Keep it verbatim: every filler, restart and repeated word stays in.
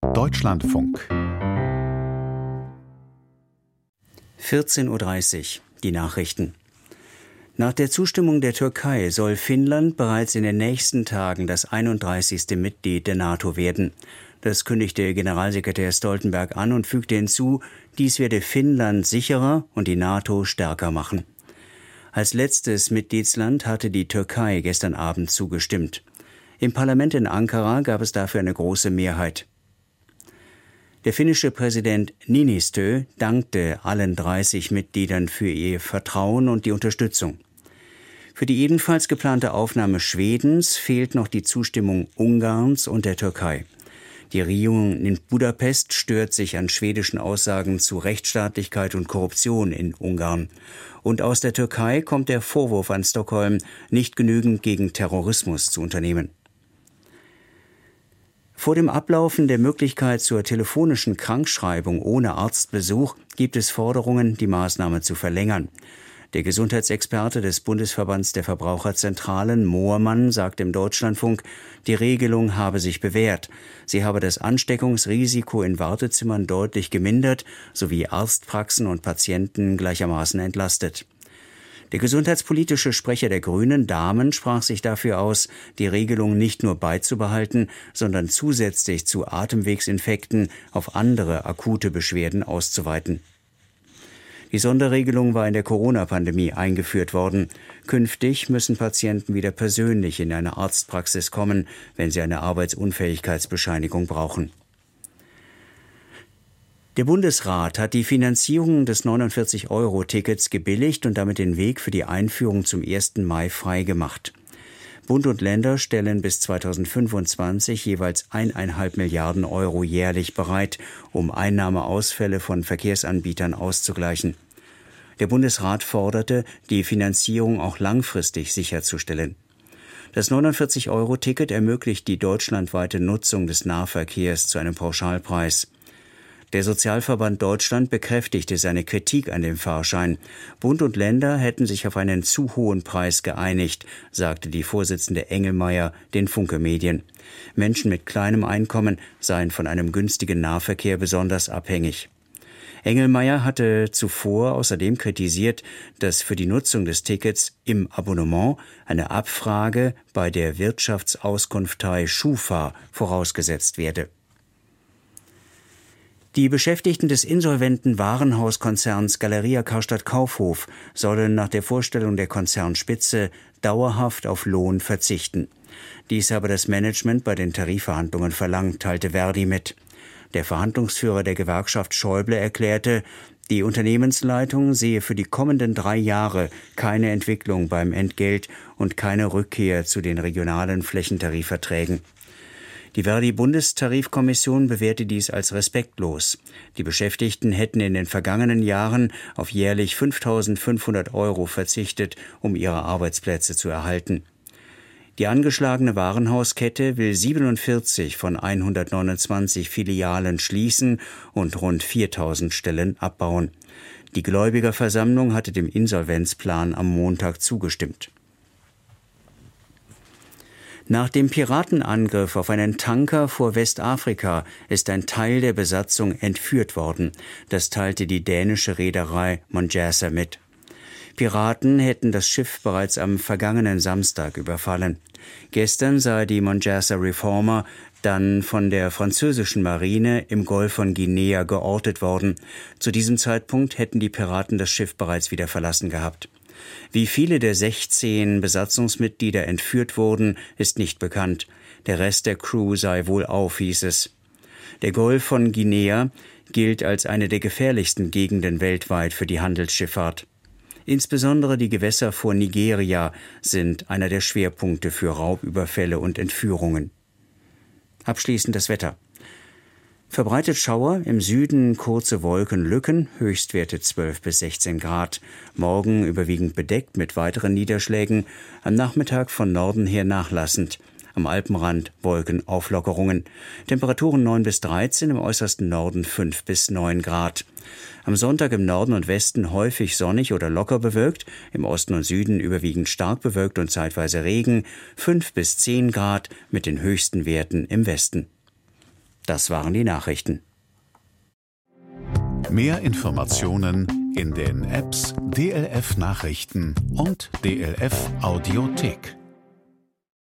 Deutschlandfunk. vierzehn Uhr dreißig, die Nachrichten. Nach der Zustimmung der Türkei soll Finnland bereits in den nächsten Tagen das einunddreißigste Mitglied der NATO werden. Das kündigte Generalsekretär Stoltenberg an und fügte hinzu, dies werde Finnland sicherer und die NATO stärker machen. Als letztes Mitgliedsland hatte die Türkei gestern Abend zugestimmt. Im Parlament in Ankara gab es dafür eine große Mehrheit. Der finnische Präsident Niinistö dankte allen dreißig Mitgliedern für ihr Vertrauen und die Unterstützung. Für die ebenfalls geplante Aufnahme Schwedens fehlt noch die Zustimmung Ungarns und der Türkei. Die Regierung in Budapest stört sich an schwedischen Aussagen zu Rechtsstaatlichkeit und Korruption in Ungarn. Und aus der Türkei kommt der Vorwurf an Stockholm, nicht genügend gegen Terrorismus zu unternehmen. Vor dem Ablaufen der Möglichkeit zur telefonischen Krankschreibung ohne Arztbesuch gibt es Forderungen, die Maßnahme zu verlängern. Der Gesundheitsexperte des Bundesverbands der Verbraucherzentralen, Moormann, sagt im Deutschlandfunk, die Regelung habe sich bewährt. Sie habe das Ansteckungsrisiko in Wartezimmern deutlich gemindert, sowie Arztpraxen und Patienten gleichermaßen entlastet. Der gesundheitspolitische Sprecher der Grünen, Dahmen, sprach sich dafür aus, die Regelung nicht nur beizubehalten, sondern zusätzlich zu Atemwegsinfekten auf andere akute Beschwerden auszuweiten. Die Sonderregelung war in der Corona-Pandemie eingeführt worden. Künftig müssen Patienten wieder persönlich in eine Arztpraxis kommen, wenn sie eine Arbeitsunfähigkeitsbescheinigung brauchen. Der Bundesrat hat die Finanzierung des neunundvierzig-Euro-Tickets gebilligt und damit den Weg für die Einführung zum ersten Mai freigemacht. Bund und Länder stellen bis zweitausendfünfundzwanzig jeweils eineinhalb Milliarden Euro jährlich bereit, um Einnahmeausfälle von Verkehrsanbietern auszugleichen. Der Bundesrat forderte, die Finanzierung auch langfristig sicherzustellen. Das neunundvierzig-Euro-Ticket ermöglicht die deutschlandweite Nutzung des Nahverkehrs zu einem Pauschalpreis. Der Sozialverband Deutschland bekräftigte seine Kritik an dem Fahrschein. Bund und Länder hätten sich auf einen zu hohen Preis geeinigt, sagte die Vorsitzende Engelmeier den Funke Medien. Menschen mit kleinem Einkommen seien von einem günstigen Nahverkehr besonders abhängig. Engelmeier hatte zuvor außerdem kritisiert, dass für die Nutzung des Tickets im Abonnement eine Abfrage bei der Wirtschaftsauskunftei Schufa vorausgesetzt werde. Die Beschäftigten des insolventen Warenhauskonzerns Galeria Karstadt Kaufhof sollen nach der Vorstellung der Konzernspitze dauerhaft auf Lohn verzichten. Dies habe das Management bei den Tarifverhandlungen verlangt, teilte Verdi mit. Der Verhandlungsführer der Gewerkschaft Schäuble erklärte, die Unternehmensleitung sehe für die kommenden drei Jahre keine Entwicklung beim Entgelt und keine Rückkehr zu den regionalen Flächentarifverträgen. Die Verdi-Bundestarifkommission bewertet dies als respektlos. Die Beschäftigten hätten in den vergangenen Jahren auf jährlich fünftausendfünfhundert Euro verzichtet, um ihre Arbeitsplätze zu erhalten. Die angeschlagene Warenhauskette will siebenundvierzig von hundertneunundzwanzig Filialen schließen und rund viertausend Stellen abbauen. Die Gläubigerversammlung hatte dem Insolvenzplan am Montag zugestimmt. Nach dem Piratenangriff auf einen Tanker vor Westafrika ist ein Teil der Besatzung entführt worden. Das teilte die dänische Reederei Monjasa mit. Piraten hätten das Schiff bereits am vergangenen Samstag überfallen. Gestern sei die Monjasa Reformer dann von der französischen Marine im Golf von Guinea geortet worden. Zu diesem Zeitpunkt hätten die Piraten das Schiff bereits wieder verlassen gehabt. Wie viele der sechzehn Besatzungsmitglieder entführt wurden, ist nicht bekannt. Der Rest der Crew sei wohlauf, hieß es. Der Golf von Guinea gilt als eine der gefährlichsten Gegenden weltweit für die Handelsschifffahrt. Insbesondere die Gewässer vor Nigeria sind einer der Schwerpunkte für Raubüberfälle und Entführungen. Abschließend das Wetter. Verbreitet Schauer, im Süden kurze Wolkenlücken, Höchstwerte zwölf bis sechzehn Grad. Morgen überwiegend bedeckt mit weiteren Niederschlägen, am Nachmittag von Norden her nachlassend. Am Alpenrand Wolkenauflockerungen. Temperaturen neun bis dreizehn, im äußersten Norden fünf bis neun Grad. Am Sonntag im Norden und Westen häufig sonnig oder locker bewölkt, im Osten und Süden überwiegend stark bewölkt und zeitweise Regen, fünf bis zehn Grad mit den höchsten Werten im Westen. Das waren die Nachrichten. Mehr Informationen in den Apps D L F Nachrichten und D L F Audiothek.